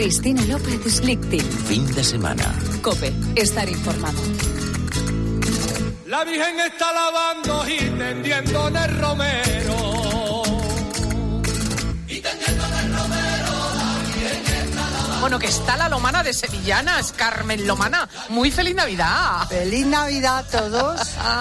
Cristina López Slichting. Fin de semana. COPE. Estar informado. La Virgen está lavando y tendiendo en el romero. Y tendiendo en el romero, la Virgen está lavando. Bueno, que está la Lomana de Sevillanas, Carmen Lomana. Muy feliz Navidad. Feliz Navidad a todos.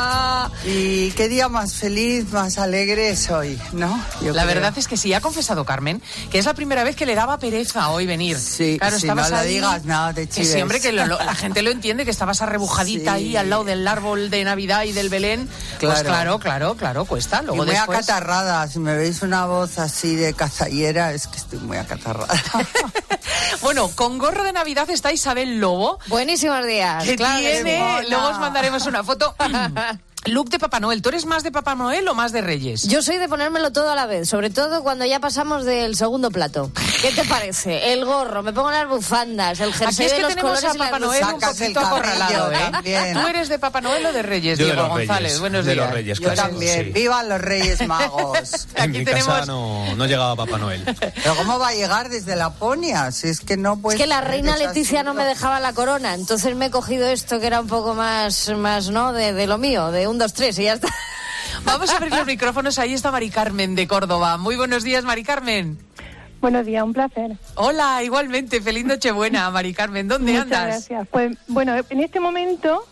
Y qué día más feliz, más alegre es hoy, ¿no? La verdad es que sí, ha confesado Carmen que es la primera vez que le daba pereza hoy venir. Sí, claro, sí, estabas no lo ahí, digas, no te chives. Que siempre que la gente lo entiende, que estabas arrebujadita ahí al lado del árbol de Navidad y del Belén. Claro. Pues claro, cuesta. Luego y muy después... acatarrada, si me veis una voz así de cazallera, es que estoy muy acatarrada. Bueno, con gorro de Navidad está Isabel Lobo. Buenísimos días. Que claro tiene, que luego os mandaremos una foto. Look de Papá Noel. ¿Tú eres más de Papá Noel o más de Reyes? Yo soy de ponérmelo todo a la vez, sobre todo cuando ya pasamos del segundo plato. ¿Qué te parece? El gorro, me pongo las bufandas, el jersey Aquí es que de los tenemos colores a Papá Noel un poquito acorralado, ¿eh? ¿Tú eres de Papá Noel o de Reyes, Yo Diego de los González? Reyes, Buenos de días. los Reyes, Yo casi, también. sí. ¡Vivan los Reyes Magos! En Aquí mi tenemos... casa no llegaba Papá Noel. Pero ¿cómo va a llegar desde Laponia? Si es que no puede. Es que la reina Leticia no me dejaba la corona, entonces me he cogido esto que era un poco más ¿no? De lo mío, de 1, 2, 3 y ya está. Vamos a abrir los micrófonos. Ahí está Mari Carmen de Córdoba. Muy buenos días, Mari Carmen. Buenos días, un placer. Hola, igualmente. Feliz Nochebuena, Mari Carmen. ¿Dónde Muchas andas? Gracias. Pues bueno, en este momento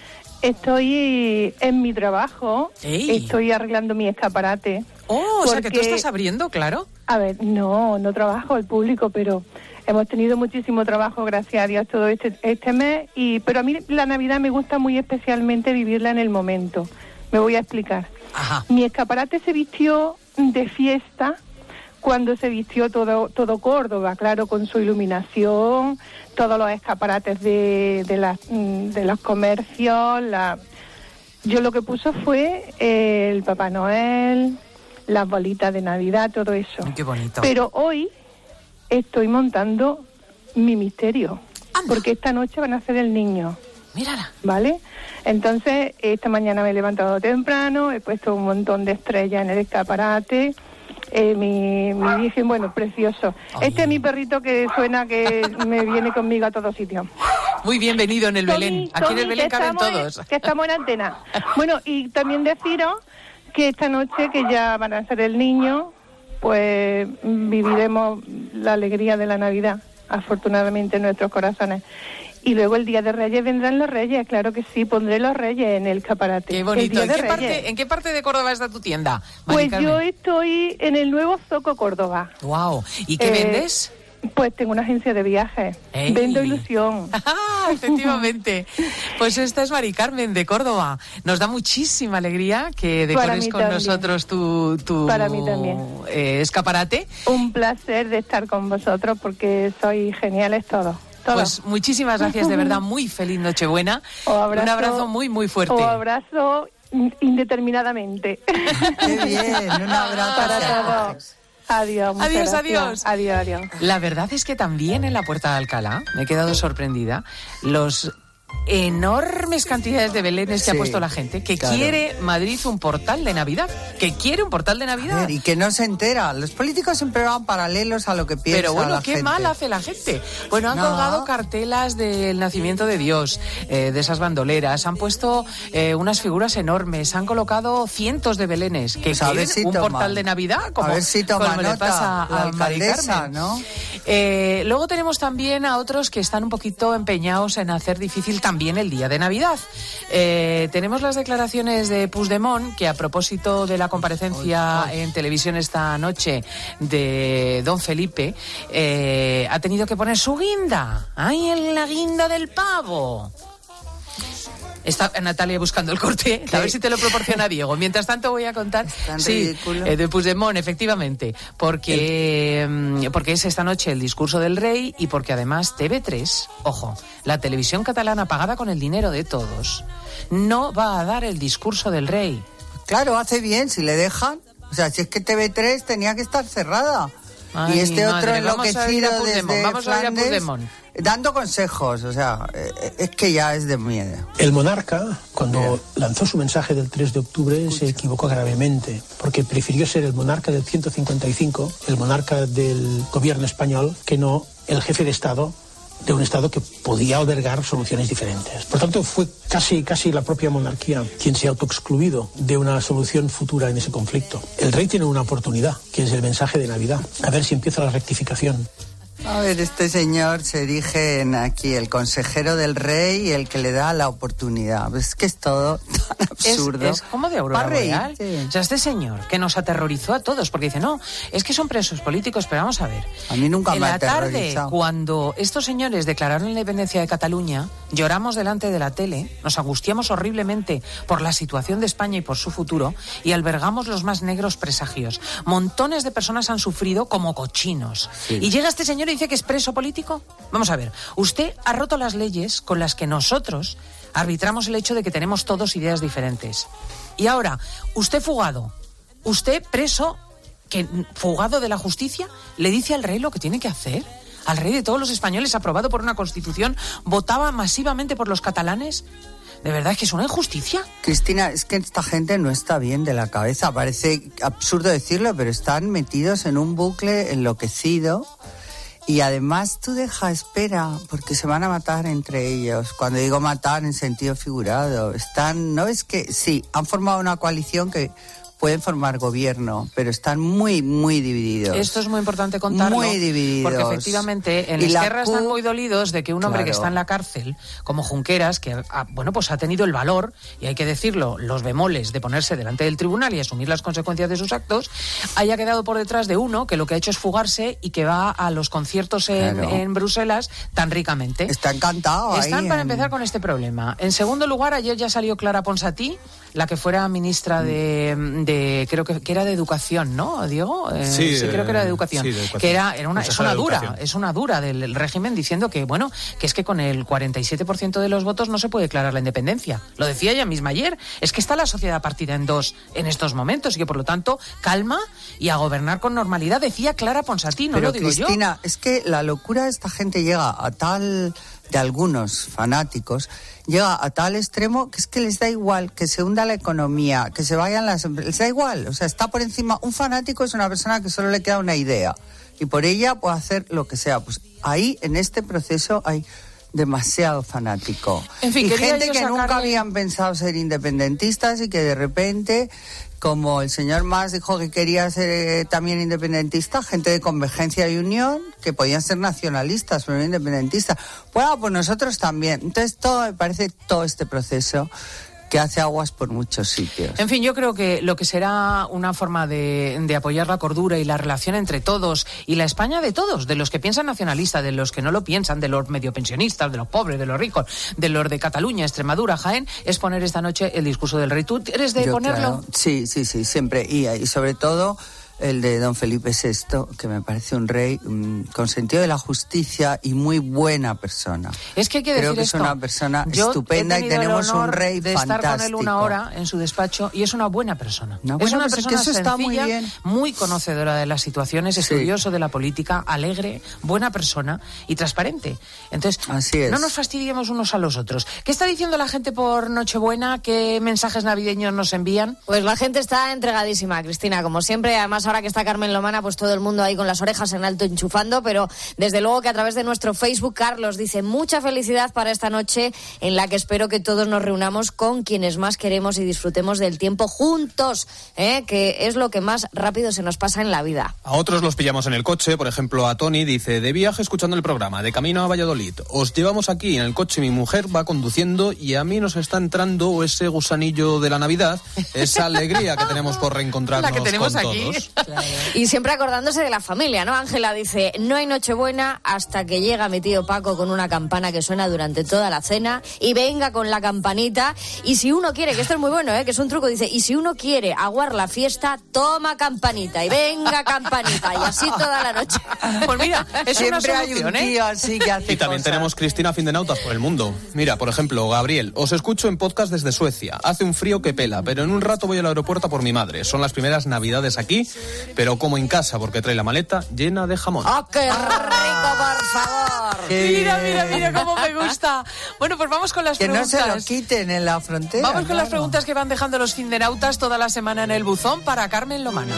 estoy en mi trabajo. ¡Ey! Estoy arreglando mi escaparate. Oh, o sea que tú porque- estás abriendo, claro. A ver, no trabajo al público, pero hemos tenido muchísimo trabajo, gracias a Dios, todo este mes. Pero a mí la Navidad me gusta muy especialmente vivirla en el momento. Me voy a explicar. Ajá. Mi escaparate se vistió de fiesta cuando se vistió todo Córdoba, claro, con su iluminación, todos los escaparates de los comercios. Yo lo que puso fue el Papá Noel, las bolitas de Navidad, todo eso. Qué bonito. Pero hoy estoy montando mi misterio, Anda. porque esta noche van a hacer el niño. Mírala. ¿Vale? Entonces, esta mañana me he levantado temprano, he puesto un montón de estrellas en el escaparate, mi virgen, bueno, precioso. Ay. Este es mi perrito que suena que me viene conmigo a todos sitios. Muy bienvenido en el Belén. Aquí en el Belén caben todos. Que estamos en antena. Bueno, y también deciros que esta noche, que ya van a ser el niño, pues viviremos la alegría de la Navidad, afortunadamente en nuestros corazones. Y luego el Día de Reyes vendrán los Reyes, claro que sí, pondré los Reyes en el escaparate. Qué bonito. El Día de Reyes. ¿En qué parte de Córdoba está tu tienda, Mari Pues Carmen? yo estoy en el nuevo Zoco Córdoba. Wow. ¿Y qué vendes? Pues tengo una agencia de viajes. ¡Ey! Vendo ilusión. Ah, efectivamente. Pues esta es Mari Carmen de Córdoba. Nos da muchísima alegría que decores mí con también. nosotros tu Para mí también. Escaparate. Un placer de estar con vosotros porque sois geniales todos. Pues muchísimas gracias, de verdad, muy feliz Nochebuena. Un abrazo muy, muy fuerte. Un abrazo indeterminadamente. Qué bien, un abrazo Para hacia todos. todos. Adiós, muchas Adiós, gracias. adiós. Adiós. La verdad es que también en la Puerta de Alcalá me he quedado sorprendida los enormes cantidades de belenes que ha Sí, puesto la gente, que claro. quiere Madrid un portal de Navidad, que quiere un portal de A Navidad. ver, y que no se entera. Los políticos siempre van paralelos a lo que piensa Pero bueno, la qué gente. mal hace la gente. Bueno, han No. colgado cartelas del nacimiento de Dios, de esas bandoleras, han puesto unas figuras enormes, han colocado cientos de belenes que Pues a ver quieren si un toman. portal de Navidad, como, A ver si toma como le nota pasa la a Mari alcaldesa, Carmen. ¿no? Luego tenemos también a otros que están un poquito empeñados en hacer difícil también el día de Navidad. Tenemos las declaraciones de Puigdemont, que a propósito de la comparecencia en televisión esta noche de don Felipe, ha tenido que poner su guinda. ¡Ay, la guinda del pavo! Está Natalia buscando el corte, a ver si te lo proporciona Diego. Mientras tanto voy a contar, Tan sí, ridículo. de Puigdemont, efectivamente, porque es esta noche el discurso del rey y porque además TV3, ojo, la televisión catalana pagada con el dinero de todos, no va a dar el discurso del rey. Claro, hace bien, si le dejan. O sea, si es que TV3 tenía que estar cerrada. Ay, y este madre, otro vamos a oír a enloquecido Puigdemont, desde vamos a oír a Flandes, Puigdemont. dando consejos, o sea, es que ya es de miedo. El monarca, cuando lanzó su mensaje del 3 de octubre, se equivocó gravemente, porque prefirió ser el monarca del 155, el monarca del gobierno español, que no el jefe de Estado de un Estado que podía albergar soluciones diferentes. Por tanto, fue casi la propia monarquía quien se ha autoexcluido de una solución futura en ese conflicto. El rey tiene una oportunidad, que es el mensaje de Navidad. A ver si empieza la rectificación. A ver, este señor se erige en aquí el consejero del rey y el que le da la oportunidad. Es que es todo tan absurdo. Es como de Aurora Boreal. O sea, este señor que nos aterrorizó a todos, porque dice, no, es que son presos políticos, pero vamos a ver. A mí nunca me ha aterrorizado. En la tarde, cuando estos señores declararon la independencia de Cataluña, lloramos delante de la tele, nos angustiamos horriblemente por la situación de España y por su futuro, y albergamos los más negros presagios. Montones de personas han sufrido como cochinos. Sí. Y llega este señor y dice que es preso político. Vamos a ver, usted ha roto las leyes con las que nosotros arbitramos el hecho de que tenemos todos ideas diferentes. Y ahora, usted fugado, usted preso, que fugado de la justicia, le dice al rey lo que tiene que hacer. Al rey de todos los españoles, aprobado por una constitución, votaba masivamente por los catalanes. ¿De verdad es que es una injusticia? Cristina, es que esta gente no está bien de la cabeza. Parece absurdo decirlo, pero están metidos en un bucle enloquecido. Y además tú espera, porque se van a matar entre ellos. Cuando digo matar en sentido figurado, ¿no es que sí, han formado una coalición que pueden formar gobierno, pero están muy, muy divididos. Esto es muy importante contarlo. Muy divididos. Porque efectivamente en Esquerra están muy dolidos de que un hombre que está en la cárcel, como Junqueras, que pues ha tenido el valor, y hay que decirlo, los bemoles de ponerse delante del tribunal y asumir las consecuencias de sus actos, haya quedado por detrás de uno que lo que ha hecho es fugarse y que va a los conciertos en Bruselas tan ricamente. Está encantado. Están para empezar con este problema. En segundo lugar, ayer ya salió Clara Ponsatí, la que fuera ministra de creo que era de Educación, ¿no, Diego? Sí, creo que era de Educación. Sí, de Educación. Que es una dura del régimen, diciendo que, bueno, que es que con el 47% de los votos no se puede declarar la independencia. Lo decía ella misma ayer. Es que está la sociedad partida en dos en estos momentos y que, por lo tanto, calma y a gobernar con normalidad, decía Clara Ponsatí, no lo digo yo. Pero, Cristina, es que la locura de esta gente llega a tal, de algunos fanáticos, llega a tal extremo que es que les da igual que se hunda la economía, que se vayan las empresas, les da igual, o sea, está por encima. Un fanático es una persona que solo le queda una idea y por ella puede hacer lo que sea. Pues ahí, en este proceso, hay demasiado fanático. En fin, y gente que nunca habían pensado ser independentistas y que de repente, como el señor Mas dijo que quería ser también independentista, gente de Convergencia y Unión que podían ser nacionalistas pero no independentistas. Bueno, pues nosotros también. Entonces todo me parece, todo este proceso que hace aguas por muchos sitios. En fin, yo creo que lo que será una forma de apoyar la cordura y la relación entre todos y la España de todos, de los que piensan nacionalista, de los que no lo piensan, de los medio pensionistas, de los pobres, de los ricos, de los de Cataluña, Extremadura, Jaén, es poner esta noche el discurso del rey. ¿Tú eres de ponerlo? Claro. Sí, siempre. Y sobre todo el de don Felipe VI, que me parece un rey con sentido de la justicia y muy buena persona. Es que hay que Creo decir que esto. Es una persona estupenda y tenemos un rey de fantástico. Estar con él una hora en su despacho y es una buena persona. Es una persona sencilla, está muy bien, muy conocedora de las situaciones, estudioso de la política, alegre, buena persona y transparente. Entonces, así es. No nos fastidiemos unos a los otros. ¿Qué está diciendo la gente por Nochebuena? ¿Qué mensajes navideños nos envían? Pues la gente está entregadísima, Cristina, como siempre. Además, ahora que está Carmen Lomana, pues todo el mundo ahí con las orejas en alto enchufando, pero desde luego que a través de nuestro Facebook, Carlos dice: mucha felicidad para esta noche en la que espero que todos nos reunamos con quienes más queremos y disfrutemos del tiempo juntos, que es lo que más rápido se nos pasa en la vida. A otros los pillamos en el coche, por ejemplo a Tony, dice: de viaje escuchando el programa, de camino a Valladolid, os llevamos aquí en el coche, mi mujer va conduciendo y a mí nos está entrando ese gusanillo de la Navidad, esa alegría que tenemos por reencontrarnos la que tenemos con aquí. Todos. Claro. Y siempre acordándose de la familia, ¿no? Ángela dice: no hay Nochebuena hasta que llega mi tío Paco con una campana que suena durante toda la cena y venga con la campanita. Y si uno quiere, que esto es muy bueno, que es un truco, dice: y si uno quiere aguar la fiesta, toma campanita y venga campanita, y así toda la noche. Pues mira, es siempre una hay solución, un tío así que hace Y también cosas. tenemos Cristina Findenautas por el mundo. Mira, por ejemplo, Gabriel: os escucho en podcast desde Suecia. Hace un frío que pela, pero en un rato voy al aeropuerto por mi madre. Son las primeras Navidades aquí pero como en casa porque trae la maleta llena de jamón. ¡Oh, qué rico, por favor! Mira cómo me gusta. Bueno, pues vamos con las preguntas. Que no se lo quiten en la frontera. Vamos con las preguntas que van dejando los findenautas toda la semana en el buzón para Carmen Lomana.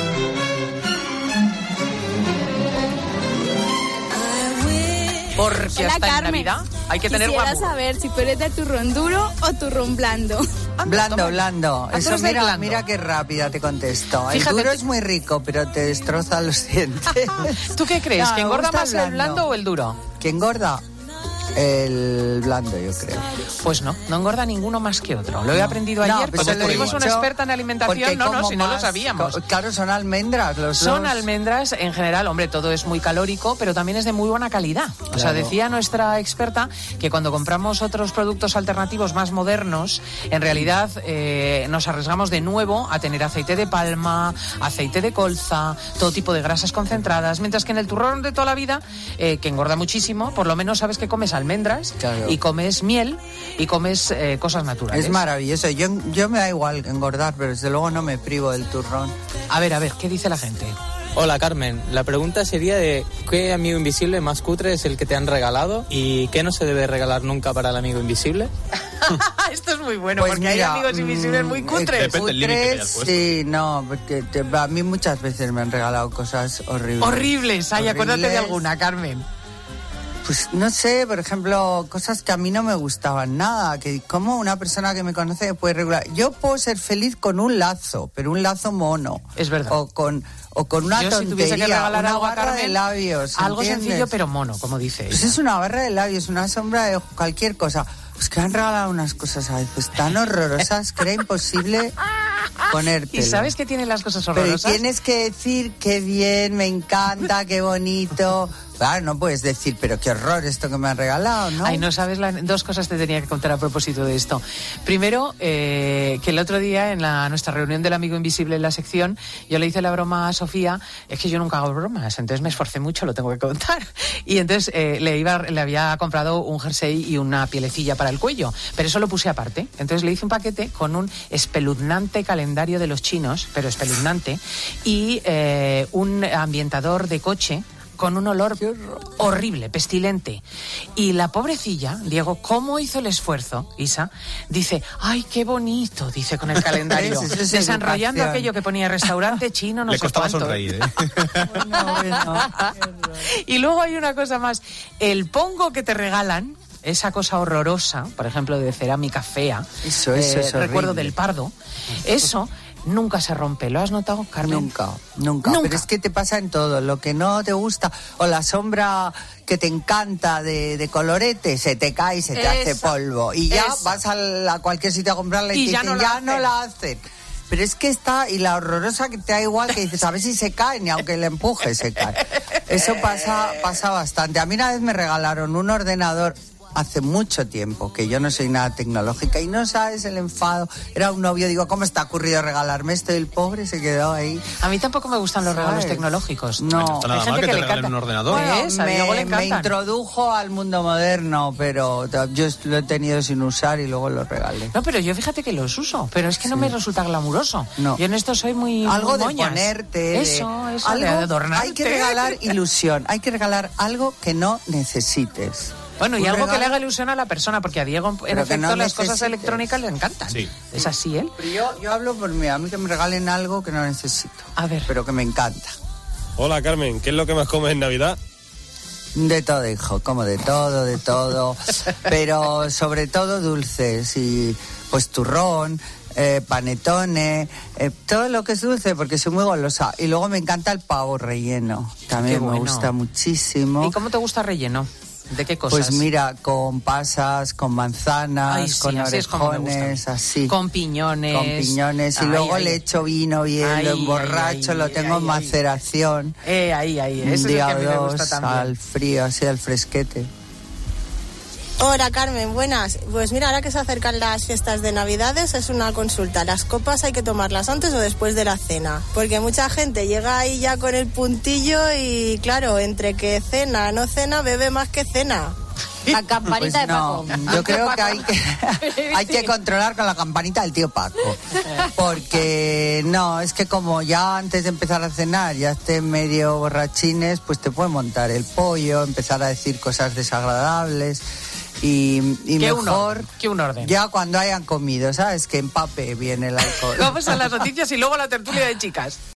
Porque hola, hasta Carmen. en Navidad hay que tener Quisiera glamour. saber si tú eres de turrón duro o turrón blando. Blando. tú Eso eres del blando. mira qué rápida te contesto. Fíjate, el duro es muy rico, pero te destroza los dientes. ¿Tú qué crees? No, ¿Que me engorda gusta más el blando o el duro? ¿Que engorda? El blando, yo creo. Pues no engorda ninguno más que otro. Lo he aprendido ayer, pero porque te lo he tuvimos una dicho experta en alimentación. porque No, como si no lo más- sabíamos. Claro, son almendras los Son dos. almendras, en general, hombre, todo es muy calórico, pero también es de muy buena calidad. O sea, decía nuestra experta que cuando compramos otros productos alternativos más modernos, en realidad nos arriesgamos de nuevo a tener aceite de palma, aceite de colza, todo tipo de grasas concentradas, mientras que en el turrón de toda la vida, que engorda muchísimo, por lo menos sabes que comes almendras, Claro. y comes miel y comes cosas naturales. Es maravilloso. Yo me da igual engordar, pero desde luego no me privo del turrón. A ver, ¿qué dice la gente? Hola Carmen, la pregunta sería de ¿qué amigo invisible más cutre es el que te han regalado y qué no se debe regalar nunca para el amigo invisible? Esto es muy bueno, Pues porque mira, hay amigos invisibles muy cutres. Depende del límite que hayas puesto. Sí, no, porque a mí muchas veces me han regalado cosas horribles. Horribles. Ay, acuérdate de Horribles. alguna, Carmen. Pues no sé, por ejemplo, cosas que a mí no me gustaban nada, que como una persona que me conoce puede regular. Yo puedo ser feliz con un lazo, pero un lazo mono. Es verdad. O con una Yo, tontería, si tuviese que regalar una algo a barra Carmen, de labios. algo ¿entiendes? sencillo pero mono, como dice Pues ella. es una barra de labios, una sombra de ojo, cualquier cosa. Pues que han regalado unas cosas a veces tan horrorosas que era imposible ponértelo. ¿Y sabes qué tienen las cosas Pero horrorosas? tienes que decir qué bien, me encanta, qué bonito. Claro, no puedes decir, pero qué horror esto que me han regalado, ¿no? Ay, no sabes, dos cosas te tenía que contar a propósito de esto. Primero, que el otro día en nuestra reunión del Amigo Invisible en la sección, yo le hice la broma a Sofía, es que yo nunca hago bromas, entonces me esforcé mucho, lo tengo que contar. Y entonces le había comprado un jersey y una pielecilla para el cuello, pero eso lo puse aparte. Entonces le hice un paquete con un espeluznante calendario de los chinos, pero espeluznante, y un ambientador de coche con un olor horrible, pestilente. Y la pobrecilla, Diego, ¿cómo hizo el esfuerzo, Isa? Dice, ¡ay, qué bonito! Dice con el calendario, Eso es desenrollando educación. aquello que ponía restaurante chino, no Le sé costaba cuánto. sonreír, ¿eh? Bueno. Y luego hay una cosa más, el pongo que te regalan, esa cosa horrorosa, por ejemplo, de cerámica fea, Eso es horrible. recuerdo del Pardo, eso nunca se rompe. ¿Lo has notado, Carmen? Nunca. Pero es que te pasa en todo. Lo que no te gusta, o la sombra que te encanta de colorete, se te cae y se te hace polvo. Y ya vas a cualquier sitio a comprarla y te ya dicen, no ya la no la hacen. Pero es que está, y la horrorosa que te da igual, que dices, a ver si se cae, ni aunque le empuje se cae. Eso pasa bastante. A mí una vez me regalaron un ordenador hace mucho tiempo, que yo no soy nada tecnológica, y no sabes el enfado. Era un novio, digo, ¿cómo está ocurrido regalarme esto? Y el pobre se quedó ahí. A mí tampoco me gustan los regalos ¿Sabes? tecnológicos. No. No está nada Hay mal gente que que te le regalen encanta. un ordenador. Pues, a Diego le me encantan. introdujo al mundo moderno, pero yo lo he tenido sin usar y luego lo regalé. No, pero yo fíjate que los uso, pero es que no me resulta glamuroso. No. Yo en esto soy muy Algo muy de moñas. ponerte, Eso, de algo, adornarte. hay que regalar ilusión, hay que regalar algo que no necesites. Bueno, y Un algo que le regalo- haga ilusión a la persona, porque a Diego, en Pero que efecto, no las cosas necesites. electrónicas le encantan. Sí. ¿Es así él? Pero yo hablo por mí, a mí que me regalen algo que no necesito. A ver. Pero que me encanta. Hola Carmen, ¿qué es lo que más comes en Navidad? De todo, hijo, como de todo. Pero sobre todo dulces y pues turrón, panetones, todo lo que es dulce, porque soy muy golosa. Y luego me encanta el pavo relleno, también Qué bueno. me gusta muchísimo. ¿Y cómo te gusta relleno? ¿De qué cosas? Pues mira, con pasas, con manzanas, Ay, sí, con así es como me orejones, gusta. así. Con piñones. Con piñones. Y Ay, luego ay. le echo vino bien, Ay, lo emborracho, ay, lo ay, tengo en ay, maceración. Ahí. Ese es Un el día que a mí o me dos gusta también. al frío, así al fresquete. Hola Carmen, buenas. Pues mira, ahora que se acercan las fiestas de Navidades, es una consulta. ¿Las copas hay que tomarlas antes o después de la cena? Porque mucha gente llega ahí ya con el puntillo y claro, entre que cena, no cena, bebe más que cena. La campanita Pues no, de Paco. yo creo que hay que controlar con la campanita del tío Paco. Porque no, es que como ya antes de empezar a cenar ya estén medio borrachines, pues te puede montar el pollo, empezar a decir cosas desagradables. Y mejor que un orden. Ya cuando hayan comido, ¿sabes? Que empape bien el alcohol. Vamos a las noticias y luego a la tertulia de chicas.